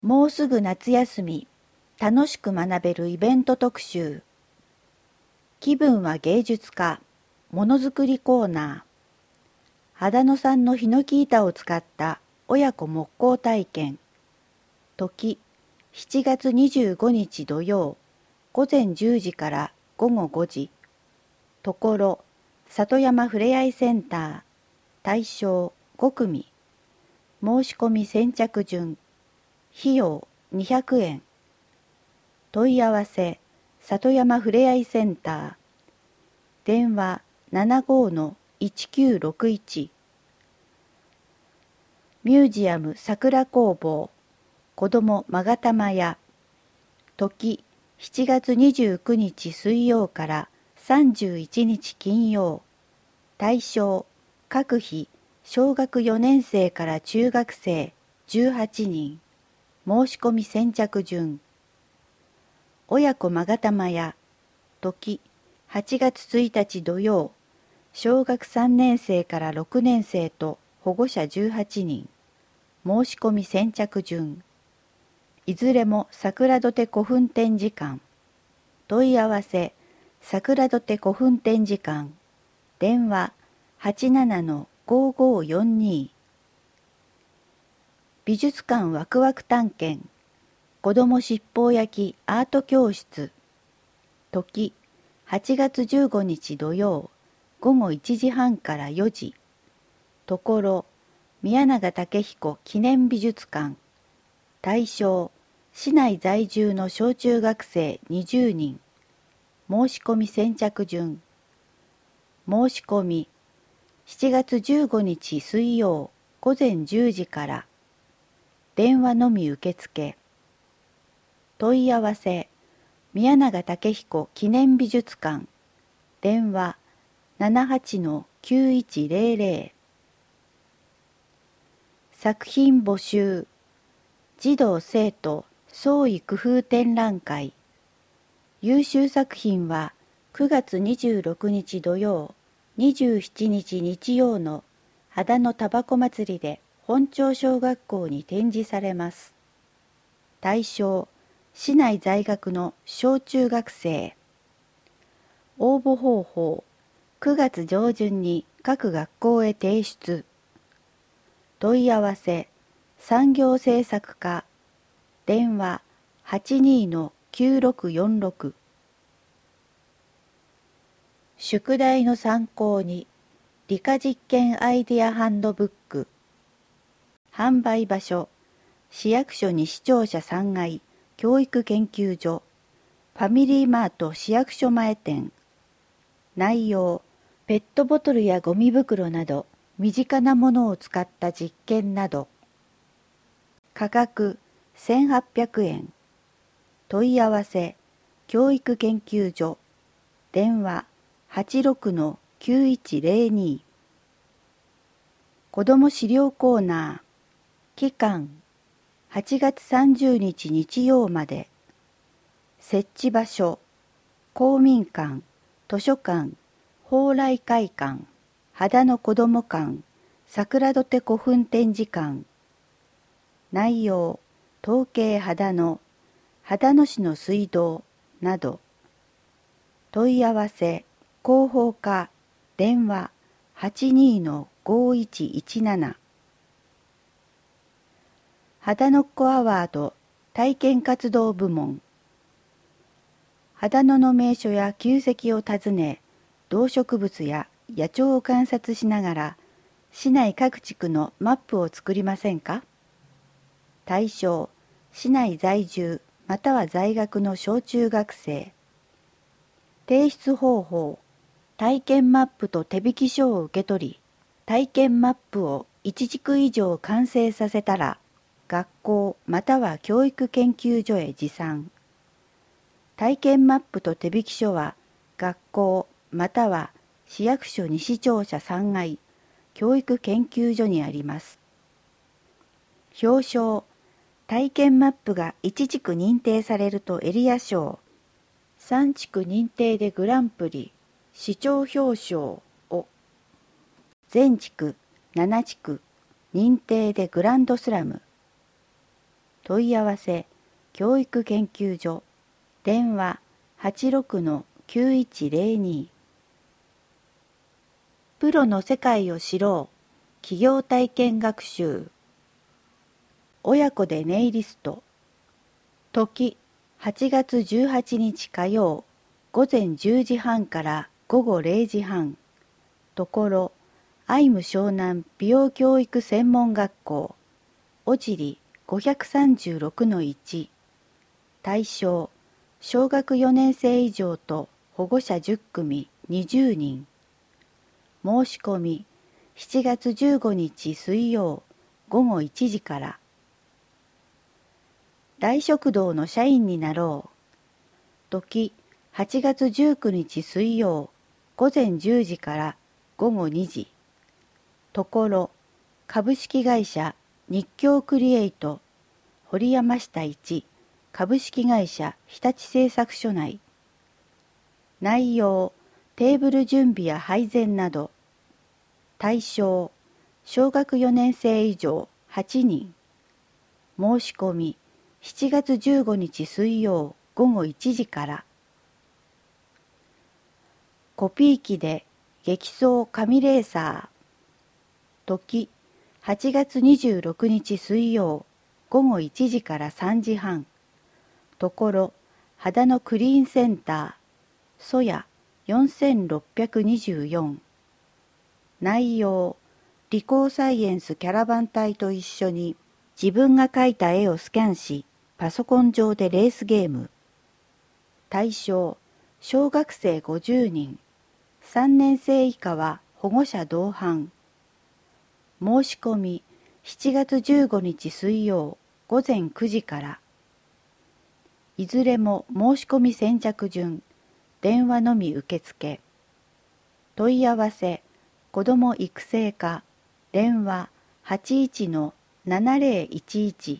もうすぐ夏休み、楽しく学べるイベント特集。気分は芸術家、ものづくりコーナー。秦野産のヒノキ板を使った親子木工体験。時、7月25日土曜、午前10時から午後5時。ところ、里山ふれあいセンター。対象5組。申し込み先着順。費用200円。問い合わせ里山ふれあいセンター。電話75-1961。ミュージアム桜工房子ども勾玉屋。時7月29日水曜から31日金曜。対象各日小学4年生から中学生18人。申し込み先着順。親子勾玉屋。時8月1日土曜。小学3年生から6年生と保護者18人。申し込み先着順。いずれも桜土手古墳展示館。問い合わせ桜土手古墳展示館。電話87-5542。美術館ワクワク探検。子ども七宝焼きアート教室。時8月15日土曜。午後1時半から4時。ところ宮永武彦記念美術館。対象市内在住の小中学生20人。申し込み先着順。申し込み7月15日水曜午前10時から。電話のみ受付。問い合わせ宮永武彦記念美術館。電話78-9100。作品募集。児童生徒創意工夫展覧会。優秀作品は9月26日土曜、27日日曜の秦野たばこ祭りで本町小学校に展示されます。対象市内在学の小中学生。応募方法9月上旬に各学校へ提出。問い合わせ産業政策課。電話82-9646。宿題の参考に理科実験アイデアハンドブック。販売場所市役所西庁舎3階教育研究所ファミリーマート市役所前店。内容ペットボトルやゴミ袋など身近なものを使った実験など。価格1800円。問い合わせ教育研究所。電話86-9102。子ども資料コーナー。期間8月30日日曜まで。設置場所公民館、図書館、蓬莱会館、秦野子ども館、桜土手古墳展示館。内容統計秦野、秦野市の水道など。問い合わせ広報課。電話82-5117。秦野っ子アワード体験活動部門。秦野の名所や旧跡を訪ね、動植物や野鳥を観察しながら、市内各地区のマップを作りませんか？対象、市内在住または在学の小中学生。提出方法、体験マップと手引き書を受け取り、体験マップを1地区以上完成させたら、学校または教育研究所へ持参。体験マップと手引き書は学校または市役所西庁舎3階教育研究所にあります。表彰、体験マップが1地区認定されるとエリア賞、3地区認定でグランプリ、市長表彰を、全地区7地区認定でグランドスラム。 問い合わせ教育研究所電話86-9102。プロの世界を知ろう企業体験学習。親子でネイリスト。時8月18日火曜午前10時半から午後0時半。ところアイム湘南美容教育専門学校小尻536-1。対象小学4年生以上と保護者10組20人。申し込み7月15日水曜午後1時から。大食堂の社員になろう。時8月19日水曜午前10時から午後2時。ところ株式会社日京クリエイト堀山下1株式会社日立製作所内。内容テーブル準備や配膳など。対象小学4年生以上8人。申し込み7月15日水曜午後1時から。コピー機で激走紙レーサー。時8月26日水曜午後1時から3時半。ところ秦野クリーンセンターソヤ4624。内容理工サイエンスキャラバン隊と一緒に自分が描いた絵をスキャンしパソコン上でレースゲーム。対象小学生50人。3年生以下は保護者同伴。申し込み7月15日水曜午前9時から。いずれも申し込み先着順。電話のみ受付。問い合わせ子ども育成課電話81-7011。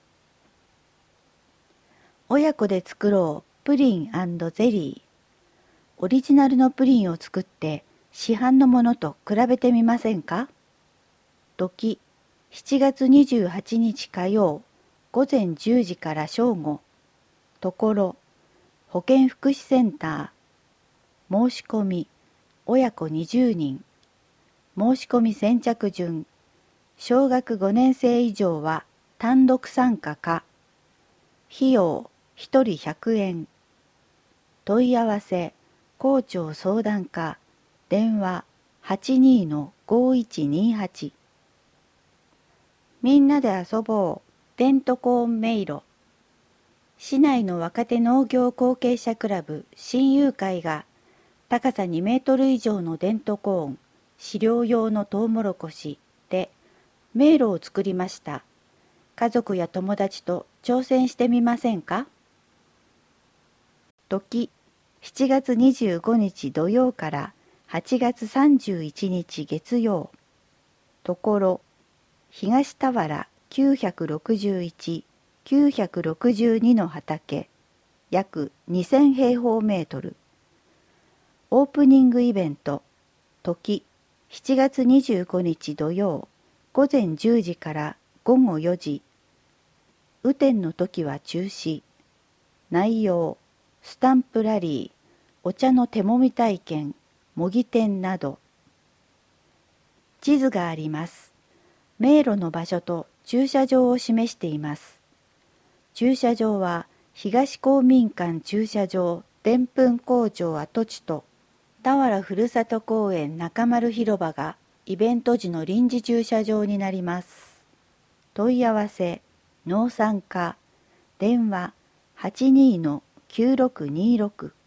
親子で作ろうプリン&ゼリー。オリジナルのプリンを作って市販のものと比べてみませんか。時7月28日火曜午前10時から正午。ところ保健福祉センター。申し込み親子20人。申し込み先着順。小学5年生以上は単独参加か。費用1人100円。問い合わせ校長相談課電話82-5128。みんなで遊ぼうデントコーン迷路。市内の若手農業後継者クラブ親友会が高さ2メートル以上のデントコーン飼料用のトウモロコシで迷路を作りました。家族や友達と挑戦してみませんか。時7月25日土曜から8月31日月曜。ところ東田原961、962の畑約2000平方メートル。オープニングイベント時7月25日土曜午前10時から午後4時。雨天の時は中止。内容スタンプラリー、お茶の手もみ体験、模擬店など。地図があります。迷路の場所と駐車場を示しています。駐車場は東公民館駐車場でんぷん工場跡地と田原ふるさと公園中丸広場がイベント時の臨時駐車場になります。問い合わせ農産課電話82-9626。